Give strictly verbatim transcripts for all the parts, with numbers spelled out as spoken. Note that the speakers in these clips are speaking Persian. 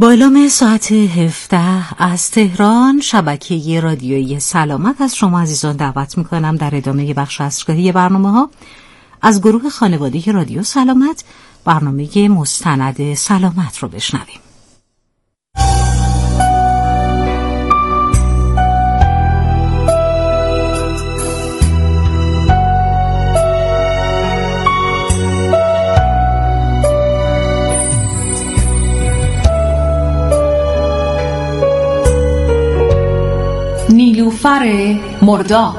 با اعلام ساعت هفده از تهران، شبکه رادیویی سلامت از شما عزیزان دعوت میکنم در ادامه بخش عصرگاهی برنامه ها از گروه خانواده رادیو سلامت برنامه مستند سلامت رو بشنویم. نیلوفر مرداب.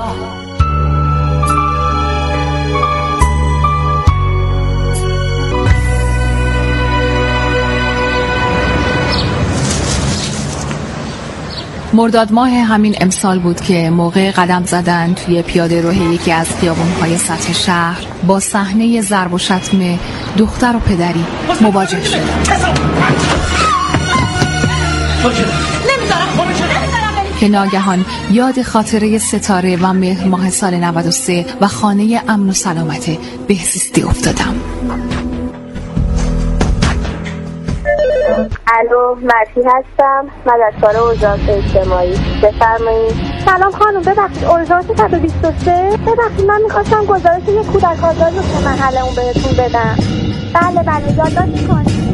مرداد ماه همین امسال بود که موقع قدم زدن توی پیاده روی یکی از خیابان‌های سطح شهر با صحنه ضرب و شتم دختر و پدری مواجه شد. که ناگهان یاد خاطره ستاره و مهر ماه سال نود و سه و خانه امن و سلامت بهزیستی افتادم. الو، مرسی هستم، مددکار اورژانس اجتماعی. بفرمایید. سلام خانم، ببخشید اورژانس صد و بیست و سه؟ ببخشید من میخواستم گزارش یک کودک آزار رو که محل اون بهتون بدم. بله بله، یادداشت کنید.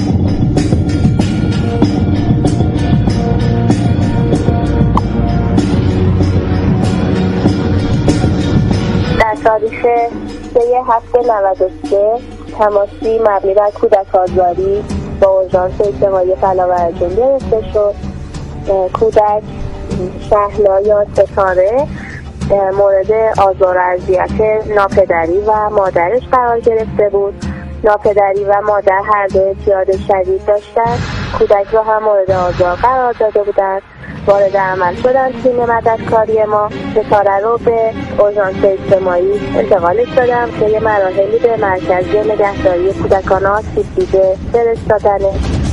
در تاریخ سه هفته نود و سه تماسی مبنی بر کودک آزاری با اورژانس اجتماعی فلاورجون گرفته شد. کودک شهلا یا ستاره مورد آزار و اذیت ناپدری و مادرش قرار گرفته بود. ناپدری و مادر هر دو اعتیاد شدید داشتند. کودک را هم مورد آزار قرار داده بودند. وارد عمل شدن تیم مددکاری ما. ستاره رو به اورژانس اجتماعی انتقالش دادم که یه مراحلی به مرکز نگهداری کودکان آسیب دیده فرستادنه.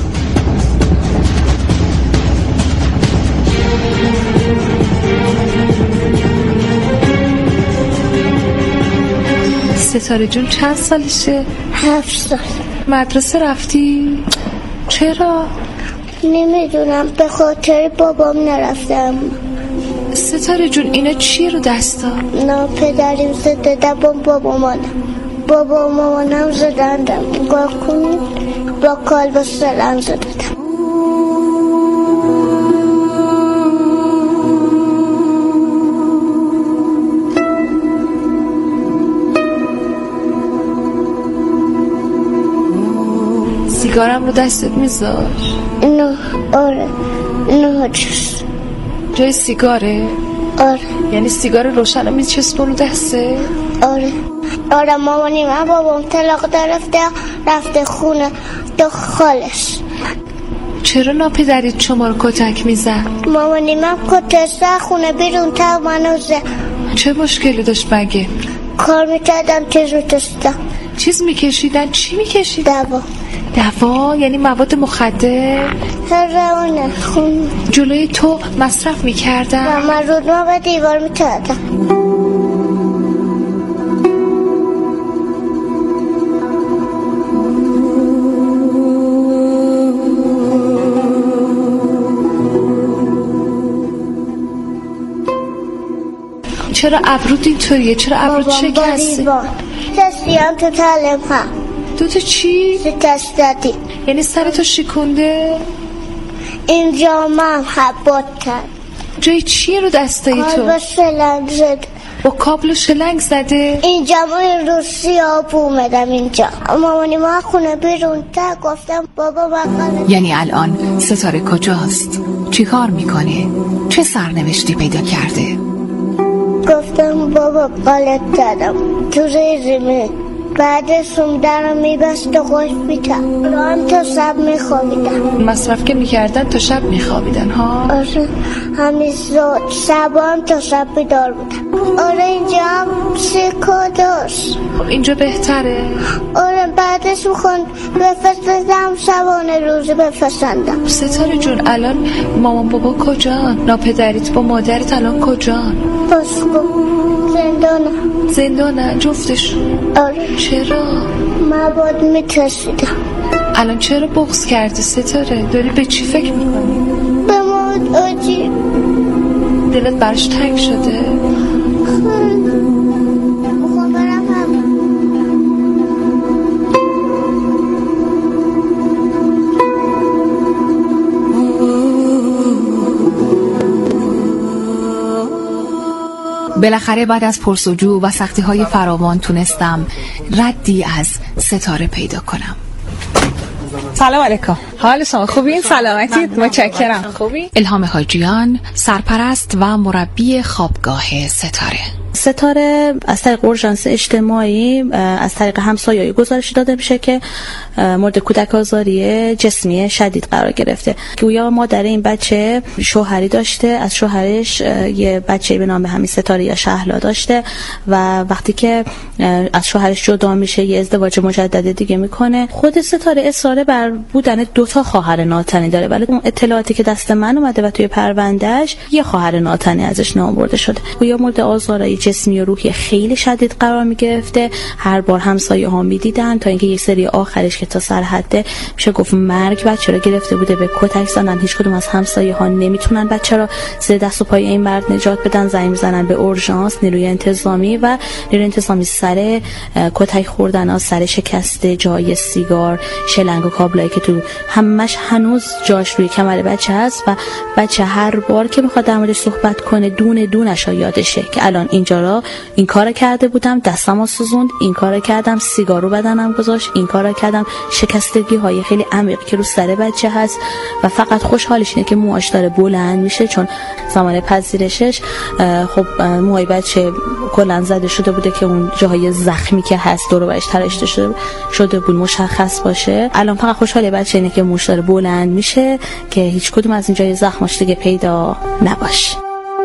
ستاره جون چند سالشه؟ هفت سال. مدرسه رفتی؟ چرا؟ نمیدونم، به خاطر بابام نرفتم. ستاره جون اینا چیه رو دستا؟ نه پدریم زده دبام بابا مانم بابا مامانم زدندم. نگاه کنید با کال سلام زدندم. سیگارم رو دستت میذار؟ نه آره نه چیز جای سیگاره؟ آره. یعنی سیگار روشن رو میچسبون رو دسته؟ آره آره. مامانی من بابام طلاق گرفته رفته خونه دو خالش. چرا ناپدریت شما رو کتک میزد؟ مامانی من کتک خونه بیرون تا منو زد. چه مشکلی داشت مگه؟ کار میکردم چیز میتستم. چیز میکشیدن؟ چی میکشیدن؟ دوا. دوا؟ یعنی مواد مخدر؟ هرونه خون. جلوی تو مصرف میکردن؟ و من رود ما به دیوار میکردم. چرا ابرود اینطوریه؟ چرا ابرود شکسته؟ تستیم تو تعلیم هم. دو تا چی؟ تست دادی. یعنی سرتو شکونده؟ اینجا من حبات کرد. جای چیه رو دستایی تو؟ کابل شلنگ زد. با کابل شلنگ زده؟ اینجا ما این رو سیاه اومدم اینجا. مامانی ما خونه بیرون تا گفتم بابا بقاله. یعنی الان ستاره کجاست؟ چی کار میکنه؟ چه سرنوشتی پیدا کرده؟ گفتم بابا قالت دادم تو زمین. بعد سومدرم میبست و خوش بیتم رو هم تا شب میخوابیدن. مصرف که میکردن تا شب میخوابیدن ها؟ آره همین زود شب هم تا شب بیدار بودن. آره اینجا هم سیکا داشت. اینجا بهتره؟ آره بعدش میخوند بفرستم شبانه روزی بفرستندم. ستاره جون الان مامان بابا کجان؟ ناپدریت با مادرت الان کجان؟ باسکو زندانه. زندانه جفتشون؟ آره. چرا؟ من باید میترسیدم. الان چرا بغض کردی ستاره؟ داری به چی فکر میکنی؟ به ماد آجی. دلت برش تنگ شده؟ میخوام برم هم. بالاخره بعد از پرسجو و سختی‌های فراوان تونستم ردی از ستاره پیدا کنم. سلام علیکم. حال شما خوبین؟ سلامتید؟ متشکرم. خوبی؟ الهام حاجیان، سرپرست و مربی خوابگاه ستاره. ستاره از طریق اورژانس اجتماعی از طریق همسایه‌ای گزارش داده میشه که مورد کودک آزاری جسمی شدید قرار گرفته. گویا مادر این بچه شوهری داشته، از شوهرش یه بچه به نام همین ستاره یا شهلا داشته و وقتی که از شوهرش جدا میشه یه ازدواج مجدد دیگه میکنه. خود ستاره اصرار بر بودن دو تا خواهر ناتنی داره، ولی اون اطلاعاتی که دست من اومده و توی پروندهش یه خواهر ناتنی ازش نام برده شده. گویا مورد آزارای جسمی و روحی خیلی شدید قرار میگرفته. هر بار همسایه ها میدیدن تا اینکه یک سری آخرش که تا سر حد میشه گفت مرگ بچه رو گرفته بوده، به کتک زدن. هیچ کدوم از همسایه ها نمیتونن بچه رو زیر دست و پای این مرد نجات بدن. زنگ میزنن به اورژانس، نیروی انتظامی و نیروی انتظامی سر کتک خوردن ها، سر شکست جای سیگار، شلنگ و کابلایی که تو همش هنوز جاش روی کمر بچه هست و بچه هر بار که میخواد در موردش صحبت کنه دونه دونش یادشه که الان اینجا را این کارو کرده بودم، دستمو سوزوند، این کارو کردم، سیگارو بدنم گذاشت، این کارو کردم. شکستگی های خیلی عمیق که رو سر بچه هست و فقط خوشحالش اینه که موهاش داره بلند میشه، چون زمان پذیرشش خب موهای بچه کلا زده شده بوده که اون جاهای زخمی که هست دور و برش تراشته شده شده بود مشخص باشه. الان فقط خوشحال بچه اینه که موش داره بلند میشه که هیچ کدوم از این جای زخماش دیگه پیدا نباشه.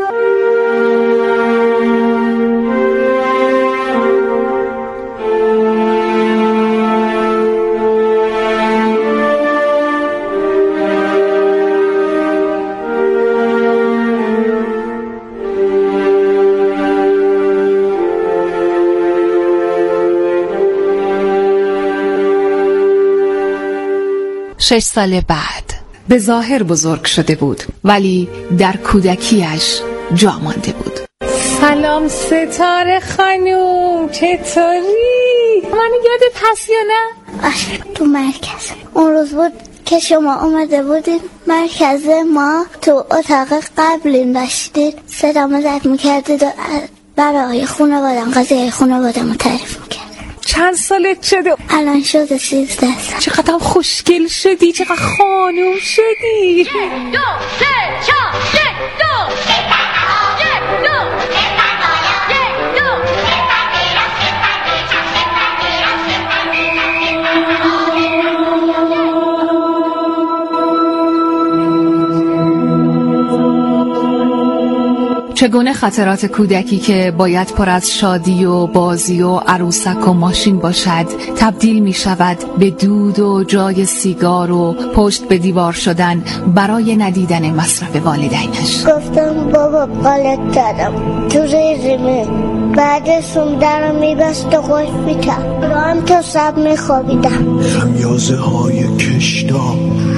شش سال بعد به ظاهر بزرگ شده بود ولی در کودکیش جا مانده بود. سلام ستاره خانوم، چطوری؟ من یادت هست یا نه؟ آره تو مرکز اون روز بود که شما اومده بودید مرکز ما، تو اتاق قبل داشتید صدامو زد میکردید و برای خانوادم قضیه خانوادم رو تعریف میکرد. چند سالت شده؟ الان شده سیزده سال. چقدر خوشگل شدی، چقدر خانوم شدی. یک دو سه چهار یک دو یک دو چگونه خاطرات کودکی که باید پر از شادی و بازی و عروسک و ماشین باشد تبدیل می شود به دود و جای سیگار و پشت به دیوار شدن برای ندیدن مصرف والدینش. گفتم بابا قالت دادم تو ریزیمه بعد سومدرم میبست و خوش بیتم رام تا سب میخوابیدم. خمیازه های کشدار،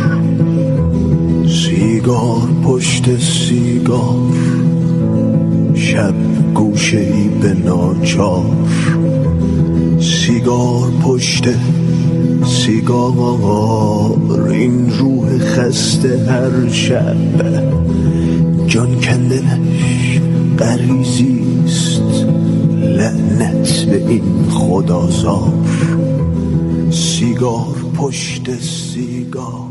سیگار پشت سیگار، شب گوشه ای به ناچار، سیگار پشت سیگار، این روح خسته هر شب جان کندنش غریزیست، لعنت به این خدازار، سیگار پشت سیگار.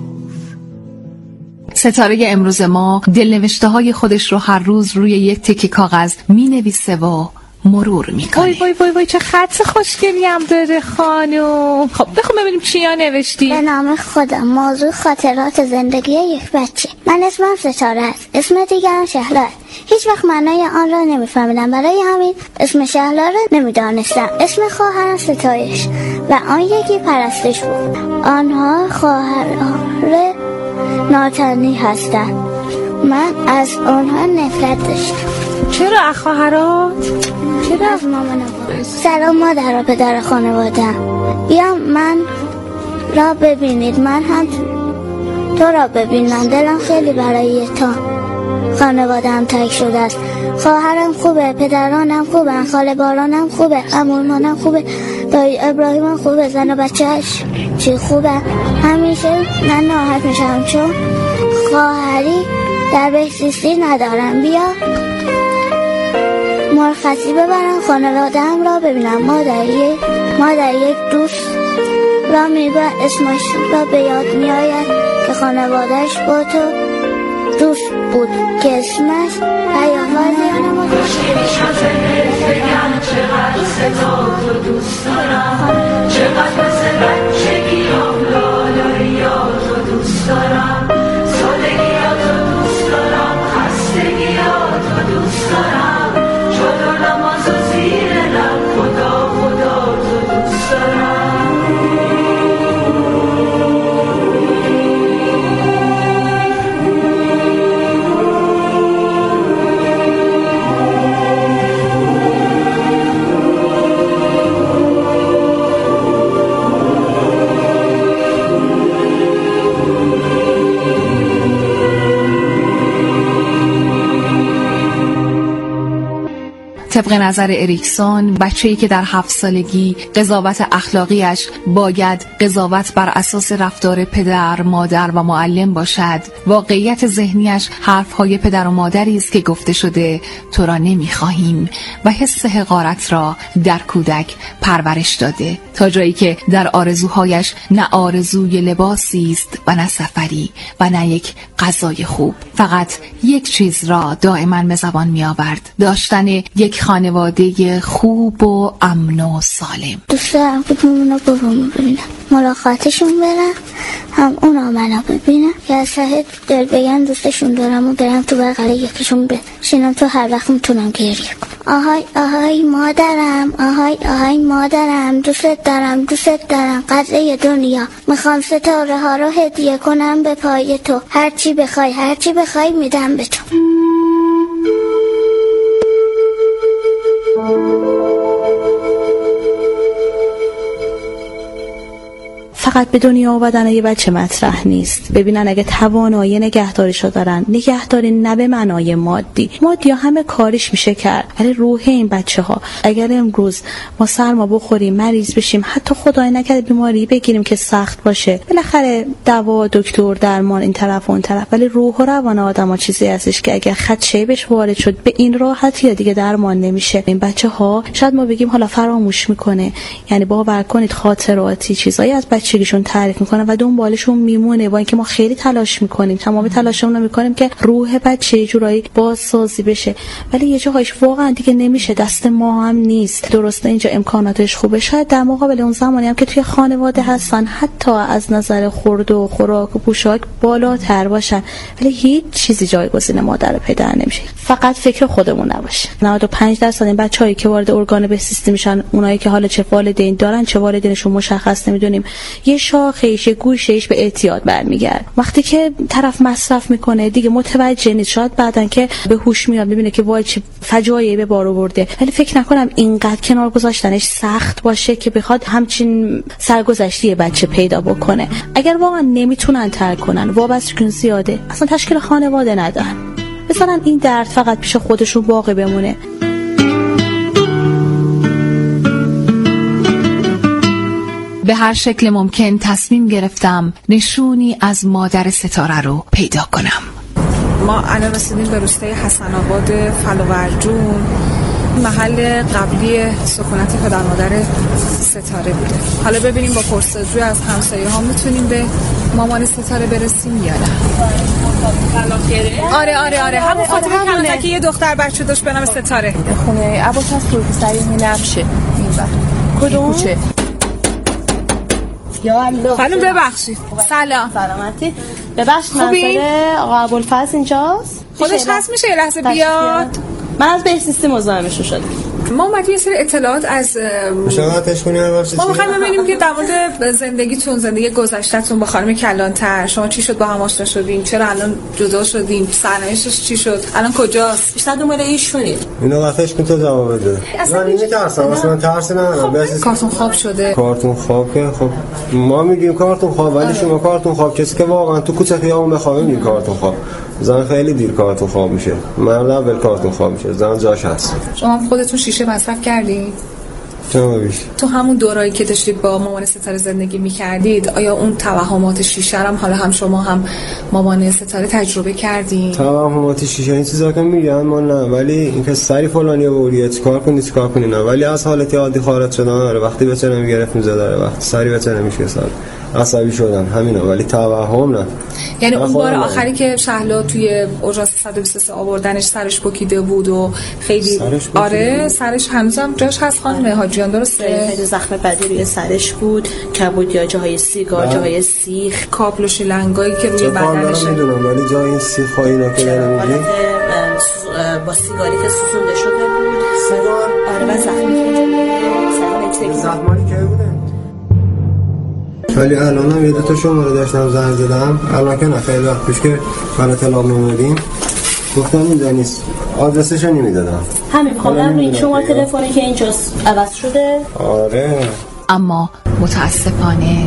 ستاره امروز ما دلنوشته های خودش رو هر روز روی یک تکه کاغذ می نویسه و مرور می کنه. وای وای وای وای چه خط خوشگلی هم داره خانم. خب بخون ببینیم چیا نوشتی. به نام خودم، موضوع خاطرات زندگی یک بچه. من اسمم ستاره است، اسم دیگرم شهلا است. هیچ وقت معنای آن را نمیفهمیدم، برای همین اسم شهلا را نمیدانستم. اسم خواهرم ستایش و آن یکی پرستش بود. آنها خواهران ناتنی هستند. من از آنها نفرت داشتم. چرا از خواهرات؟ چرا از مامان و بابا؟ سلام مادر و پدر خانواده‌ام. بیا من را ببینید، من هم تو را ببینم. دلم خیلی برای تو، خانواده‌ام تنگ شده است. خواهرم خوبه، پدرانم خوبه، خاله بارانم خوبه، عمومانم خوبه، دایی ابراهیمم خوبه، زن و بچه‌اش چی خوبه. همیشه من ناراحت میشم چون خواهری در بهزیستی ندارم. بیا مرخصی ببرم خانواده‌ام را ببینم. مادر یک مادر یک دوست را میبر، اسمش را به یاد میآید که خانوادهش با تو دوست بود که اسمش پیامبر ما چقدر صدا تو دوست دارم، چقدر مثل بچگیام لالاییاتو دوست دارم، سادگیاتو دوست دارم، خستگیاتو دوست دارم، چادر نماز و زیر لب خدا خدا تو دوست دارم. طبق نظر اریکسون، بچه‌ای که در هفت سالگی قضاوت اخلاقیش باید قضاوت بر اساس رفتار پدر، مادر و معلم باشد، واقعیت ذهنیش حرف‌های پدر و مادری است که گفته شده تو را نمی‌خواهیم و حس حقارت را در کودک پرورش داده، تا جایی که در آرزوهایش نه آرزوی لباسی است و نه سفری و نه یک غذای خوب، فقط یک چیز را دائما به زبان می‌آورد: داشتن یک خانواده خوب و امن و سالم. دوست دارم که اونا بابامو ببینم، ملاقاتشون برم، هم اونا منو ببینم، که از ته دل بگن دوستشون دارم و برم تو بغل یکیشون بشینم تو هر وقت میتونم گریه کنم. آهای آهای مادرم، آهای آهای مادرم، دوست دارم دوست دارم، قطعه دنیا، میخوام ستاره ها رو هدیه کنم به پای تو، هرچی بخوای هرچی بخوای میدم به تو. فقط به دنیا آوردن یه بچه مطرح نیست. ببینن اگه توانایی نگهداریشو دارن، نگهداری نه به معنای مادی، مادی ها همه کارش میشه کرد، ولی روح این بچه ها اگر امروز ما سرما بخوریم، مریض بشیم، حتی خدای نکرده بیماری بگیریم که سخت باشه، بالاخره دوا، دکتر، درمان این طرف و اون طرف، ولی روح و روان آدم‌ها چیزی هستش که اگه خدشه بهش وارد شد به این راحتی دیگه درمان نمیشه. این بچه ها شاید ما بگیم حالا فراموش میکنه، یعنی باور کنید خاطراتی چیزایی از بچگیشون تعریف میکنه و دنبالشون میمونه، با اینکه ما خیلی تلاش میکنیم، تمام تلاشمون رو میکنیم که روح بچه یه جورایی بازسازی بشه، ولی یه جاهایش واقعا دیگه نمیشه، دست ما هم نیست. درسته اینجا امکاناتش خوبه، شاید در مقابل اون زمانی هم که توی خانواده هستن حتی از نظر خورد و خوراک و پوشاک بالاتر باشن، ولی هیچ چیزی جایگزین مادر و پدر نمیشه. فقط فکر خودمون نباشه. نود و پنج درصد این بچه‌هایی که وارد ارگان بهزیستی میشن، اونایی که حالا چه والدین دارن چه والدینشون مشخص نمیدونیم، یه شاخه‌ایش گوشه‌ایش به اعتیاد برمیگرد. وقتی که طرف مصرف میکنه دیگه متوجه نیست، شاید بعدن که به هوش میاد ببینه که وای چه فجایعی به بار آورده، ولی فکر نکنم اینقدر کنار گذاشتنش سخت باشه که بخواد همچین سرگذشتی بچه پیدا بکنه. اگر واقعا نمیتونن ترک کنن، وابستگی زیاده، اصلا تشکیل خانواده ندارن، مثلا این درد فقط پیش خودشون باقی بمونه. به هر شکل ممکن تصمیم گرفتم نشونی از مادر ستاره رو پیدا کنم. ما الان رسیدیم به روستای حسن آباد فلوورجون، محل قبلی سکونت پدر مادر ستاره بوده. حالا ببینیم با پرسجوی از همسایه ها میتونیم به مامان ستاره برسیم یا نه. آره آره آره همون خاطره کلانتر که یه دختر بچه داشت به نام ستاره. خونه عباس از توی سری می نبشه این وقت. کدوم؟ کوچه. خانم ببخشید. سلام. سلامتی. ببخشید منظره آقا ابوالفضل اینجاست؟ خودش هست میشه یه لحظه بیاد؟ من از بهزیستی مزاحمشون شدم. ما اومدیم یه سری اطلاعات از شما کنیم واسه ما می‌خوایم ببینیم که در مورد زندگیتون، زندگی گذشته‌تون با خانم کلانتر، شما چی شد با هم آشنا شدین، چرا الان جدا شدین، سرنوشتش چی شد، الان کجاست؟ بیشتر دنبال ایشونید. اینو وقتش که تو جواب بده. من نمی‌ترسم، اصلا ترس ندارم. بس کارتون خواب شده. کارتون خواب که خب ما میگیم کارتون خواب، ولی شما کارتون خواب کسی که واقعا تو کوچه خیابون بخوابه میگه کارتون خواب. زن خیلی دیر کارتون خواب میشه. مرد اول کارتون خواب میشه. زن جاش هست. شما خودتون شیشه مصرف کردین؟ چرا بیش؟ تو همون دورایی که داشتید با مامان ستاره زندگی می‌کردید، آیا اون توهمات شیشه هم حالا هم شما هم مامان ستاره تجربه کردین؟ توهمات شیشه این چیزا که میگن ما نه، ولی اینکه سری فلانی بوریه چیکار کنی چیکار کنی نه، ولی از حالت عادی خارج شدن داره. وقتی بچه نمیگرفت میزه داره، وقتی سری بچه نمیشه سر عصبی شدن همینا، ولی توهم نه. یعنی اون بار آخری که شهلا توی اورژانس صد و بیست و سه آوردنش سرش بکیده بود و خیلی سرش آره سرش هنوزم جاش هست خانم حاجیان، درسته؟ خیلی زخم بدی روی سرش بود، کبود یا جاهای سیگار، جاهای سیخ، کابل و شلنگایی که روی بدنش میدونم، ولی جای سیخ ها اینا که داره میگی با سیگاری که سوزونده شده بود. سیگار؟ آره و زخمی که زخمانی که بوده. ولی الان هم یه دو تا شماره داشتم زنگ زدم، الان که نه خیلی وقت پیش که برای اطلاع می‌اومدیم گفتم اینجا نیست، آدرسش رو نمیدادم. همین خواهم این شماره تلفنی که اینجاست عوض شده. آره اما متاسفانه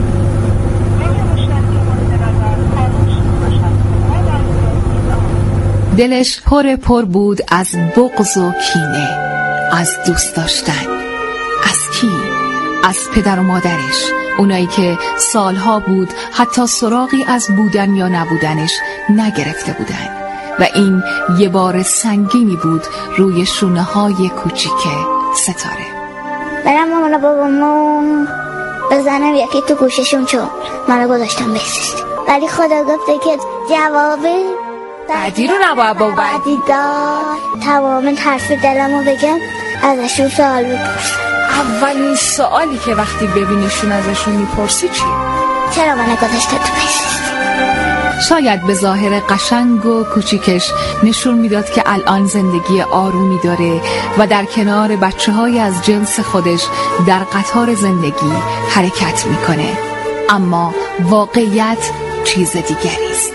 دلش پر پر بود از بغض و کینه، از دوست داشتن. از کی؟ از پدر و مادرش، اونایی که سالها بود حتی سراغی از بودن یا نبودنش نگرفته بودن و این یه بار سنگینی بود روی شونه های کوچیک ستاره. برم مامان و بابامو بزنم یکی تو گوششون چون منو گذاشتم بهزیستی، ولی خدا گفته که جوابه بعدی رو نباید با بعدی داد. تمام حرف دلمو بگم ازشون سوال بپرسم. اولین سوالی که وقتی ببینیشون ازشون میپرسی چیه؟ چرا منو گذاشته تو بهزیستی؟ شاید به ظاهر قشنگ و کوچیکش نشون میداد که الان زندگی آرومی داره و در کنار بچه های از جنس خودش در قطار زندگی حرکت میکنه، اما واقعیت چیز دیگری است.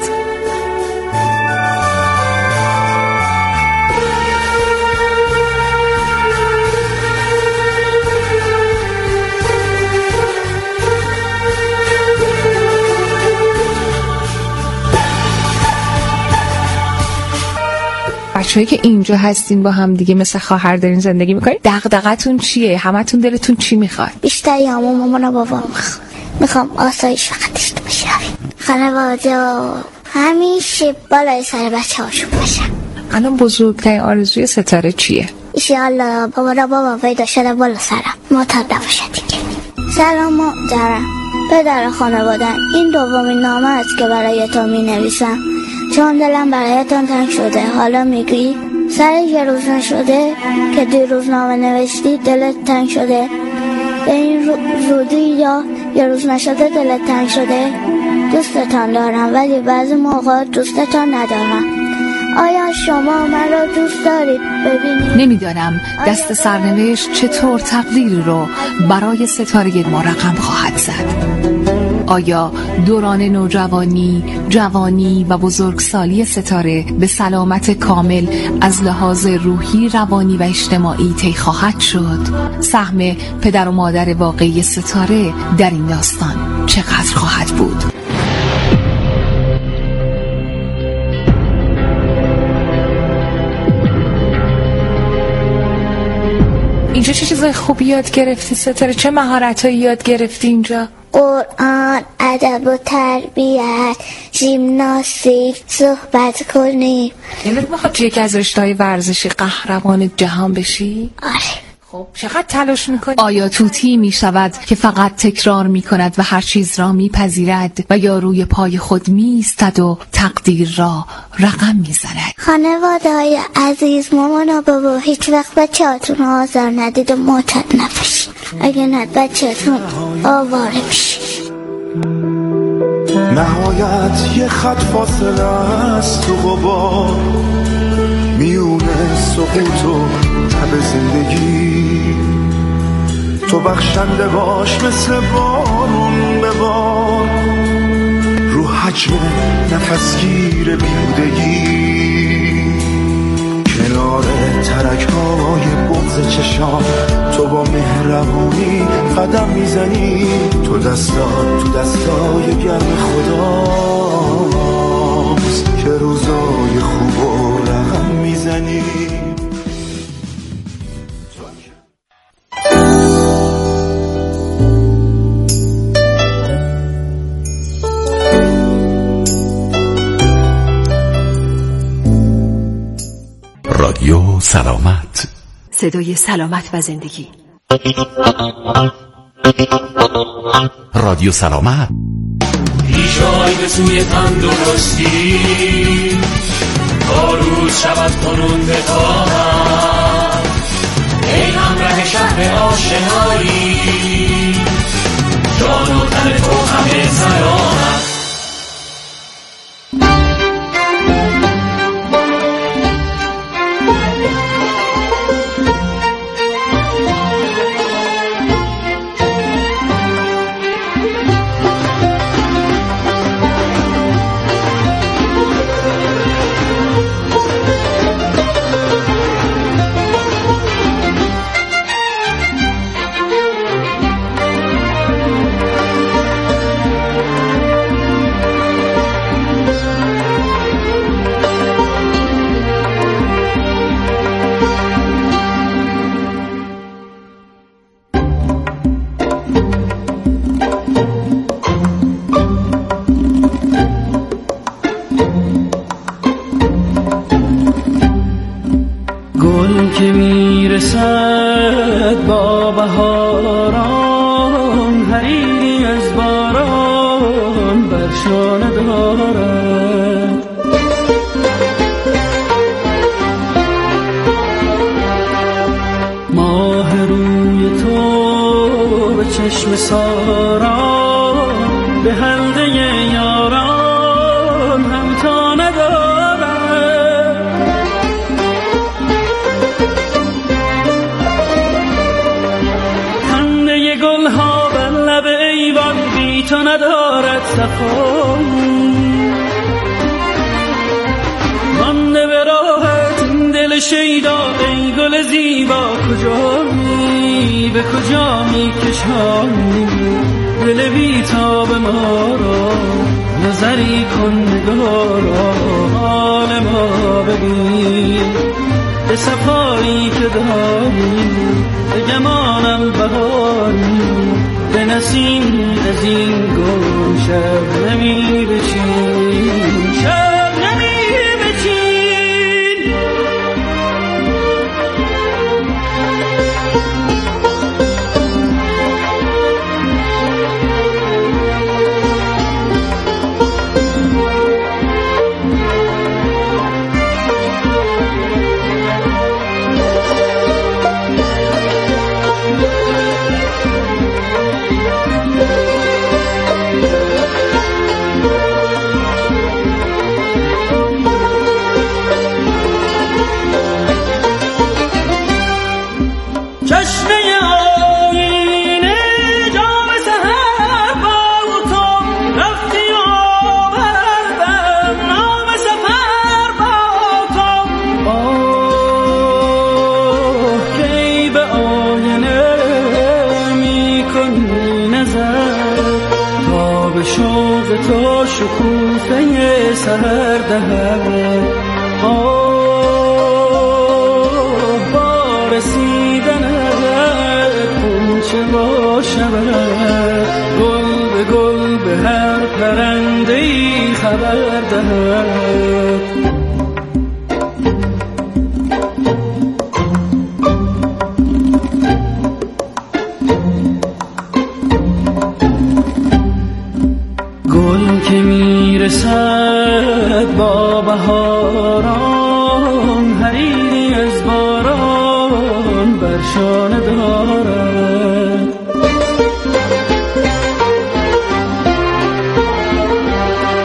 بچه‌ای که اینجا هستین با هم دیگه مثل خواهر دارین زندگی میکنین، دغدغتون چیه؟ همتون دلتون چی میخواد؟ بیشتر یا مامان و بابا میخوام میخوام آسایش فقط داشته باشم، خانواده همیشه بالای سر بچه هاشون باشم. الان بزرگترین آرزوی ستاره چیه؟ ایشالله بابا را بابا پیدا شده بالا سرم معتاد نباشه دیگه. سلام محترم پدر خانوادن، این دومین نامه است که برایتان می نویسم چون دلم برایتان تنگ شده. حالا میگی سر یه روز نشده که دیروز نامه نوشتی دلت تنگ شده؟ به این زودی یا یه روز نشده دلت تنگ شده؟ دوستتان دارم ولی بعضی موقع دوستتان ندارم. آیا شما من را دوست دارید؟ ببینید نمیدانم دست سرنوشت چطور تقدیری رو برای ستاره ما رقم خواهد زد. آیا دوران نوجوانی، جوانی و بزرگسالی ستاره به سلامت کامل از لحاظ روحی، روانی و اجتماعی طی خواهد شد؟ سهم پدر و مادر واقعی ستاره در این داستان چقدر خواهد بود؟ اینجا چه چیزای خوبی یاد گرفتی ستاره؟ چه مهارتایی یاد گرفتی اینجا؟ قرآن، ادب و تربیت، ژیمناستیک، صحبت کنیم. یعنی میخواد یکی از رشته‌های ورزشی قهرمان جهان بشی؟ آره. خب چقدر تلاش میکنی؟ آیا توتی میشود که فقط تکرار میکند و هر چیز را میپذیرد و یا روی پای خود میستد و تقدیر را رقم میزند؟ خانواده های عزیز، مامان و بابا هیچ وقت بچه هاتون آزار ندید و معتاد نباشید. اگه نه بچه هاتون آواره میشید. نهایت یه خط فاصله است تو غبار میونه سقوط و تب زندگی. تو بخشنده باش مثل بارون ببار رو حجم نفسگیر بیهودگی. کنار ترک‌های بغض چشام تو با مهربونی قدم میزنی. تو دستات تو دستای گرم خداست که روزای خوب و رقم میزنی. رادیو سلامت، صدای سلامت و زندگی. رادیو سلامت پیشای به سوی تندرستی تا روز شود کنون بخواهم. ای همراه شهر آشنایی جان و تن تو همه سلامت.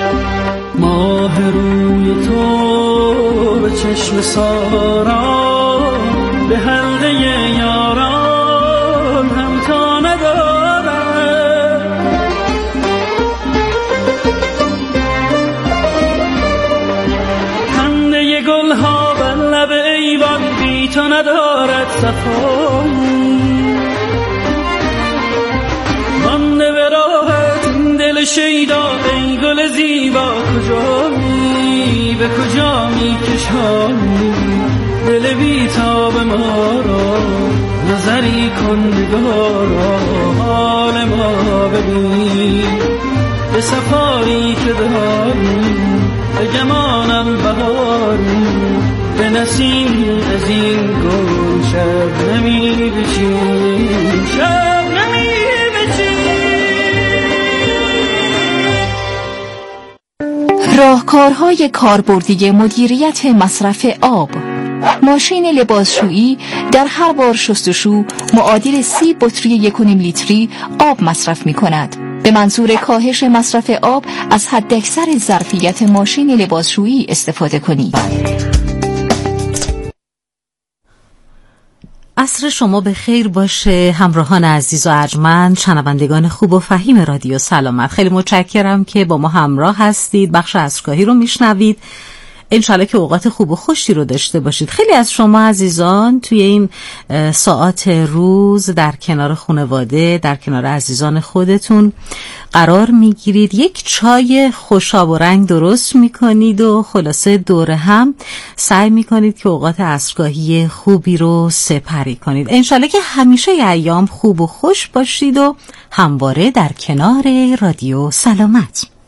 ماه روی تو به چشم سارا صفایی مانده به راحت این دل شیدا ای گل زیبا کجایی به کجا می کشانی دل بیتاب ما را نظری کن نگارا حال ما ببین به سفاری که داری به گمانم بهاری به نسیم از این گل شب نمی بچین شب نمی راهکارهای کاربردی مدیریت مصرف آب. ماشین لباسشویی در هر بار شستشو معادل سی بطری یک و نیم لیتری آب مصرف می کند. به منظور کاهش مصرف آب از حداکثر ظرفیت ماشین لباسشویی استفاده کنید. عصر شما به خیر باشه همراهان عزیز و ارجمند، شنوندگان خوب و فهیم رادیو سلامت. خیلی متشکرم که با ما همراه هستید، بخش عصرگاهی رو میشنوید. انشالله که اوقات خوب و خوشی رو داشته باشید. خیلی از شما عزیزان توی این ساعات روز در کنار خانواده، در کنار عزیزان خودتون قرار میگیرید، یک چای خوشاب و رنگ درست میکنید و خلاصه دور هم سعی میکنید که اوقات عصرگاهی خوبی رو سپری کنید. انشالله که همیشه ایام خوب و خوش باشید و همواره در کنار رادیو سلامت.